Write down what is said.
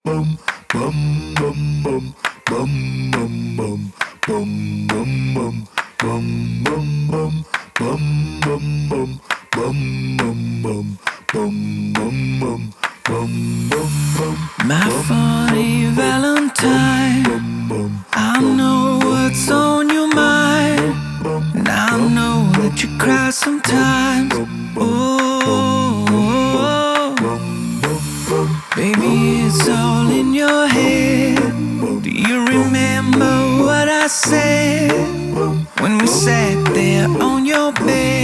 My funny Valentine, I know what's on your mind, and I know that you cry sometimes. Oh, baby, it's all in your head. Do you remember what I said when we sat there on your bed?